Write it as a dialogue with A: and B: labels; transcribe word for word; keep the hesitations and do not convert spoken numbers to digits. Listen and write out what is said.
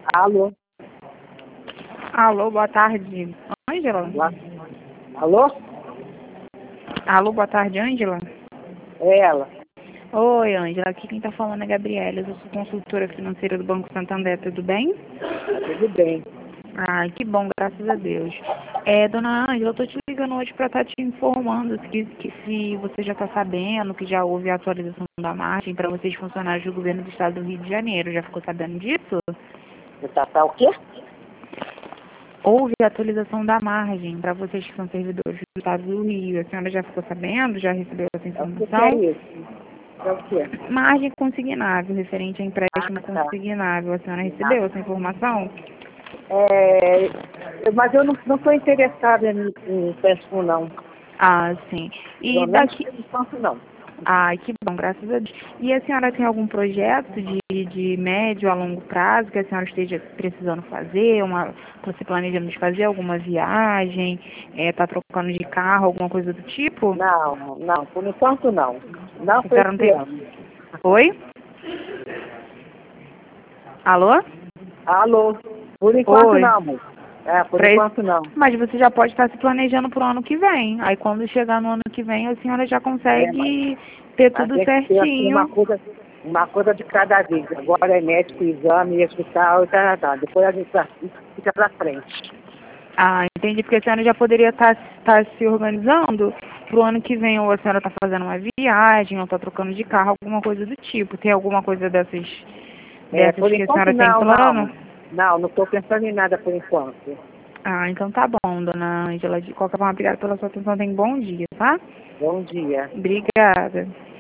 A: Alô?
B: Alô, boa tarde, Ângela?
A: Lá. Alô?
B: Alô, boa tarde, Ângela?
A: É ela.
B: Oi, Ângela, aqui quem tá falando é Gabriela, eu sou consultora financeira do Banco Santander, tudo bem?
A: Tá tudo bem.
B: Ai, que bom, graças a Deus. É, dona Ângela, eu tô te ligando hoje para estar te informando que, que se você já está sabendo que já houve a atualização da margem para vocês funcionários do governo do estado do Rio de Janeiro. Já ficou sabendo disso?
A: Você tá, tá o quê?
B: Houve a atualização da margem para vocês que são servidores do estado do Rio. A senhora já ficou sabendo? Já recebeu essa
A: É o que que é
B: informação?
A: isso? É o quê?
B: Margem consignável, referente a
A: Ah,
B: empréstimo
A: tá.
B: consignável. A senhora
A: Ah,
B: recebeu essa informação?
A: é, eu- mas eu não estou interessada em, em empréstimo, não.
B: Ah, sim.
A: Pelo
B: E
A: menos
B: daqui...
A: por enquanto, não.
B: Ai, que bom, graças a Deus. E a senhora tem algum projeto de, de médio a longo prazo que a senhora esteja precisando fazer? Uma, você planejando de fazer alguma viagem? Está trocando de carro, alguma coisa do tipo?
A: Não, não. Por enquanto, não. Não
B: A
A: foi
B: senhora não
A: esse
B: tem...
A: ano.
B: Oi? Alô?
A: Alô? Por enquanto,
B: Oi.
A: não, amor. É, por
B: Pra esse...
A: enquanto, não.
B: Mas você já pode estar se planejando para o ano que vem. Aí quando chegar no ano que vem, a senhora já
A: É, mas,
B: consegue ter
A: mas
B: tudo
A: tem que ser assim, uma
B: certinho.
A: coisa, uma coisa de cada vez. Agora é médico, exame, hospital e tal, tal. Depois a gente vai- fica pra frente.
B: Ah, entendi, porque a senhora já poderia estar estar se organizando para o ano que vem, ou a senhora está fazendo uma viagem, ou está trocando de carro, alguma coisa do tipo. Tem alguma coisa dessas,
A: É,
B: dessas
A: por
B: que a
A: enquanto
B: senhora tem
A: não,
B: plano?
A: não. Não, não estou pensando em nada por enquanto.
B: Ah, então tá bom, dona Ângela. De qualquer forma, obrigada pela sua atenção. Tenha um bom dia, tá?
A: Bom dia.
B: Obrigada.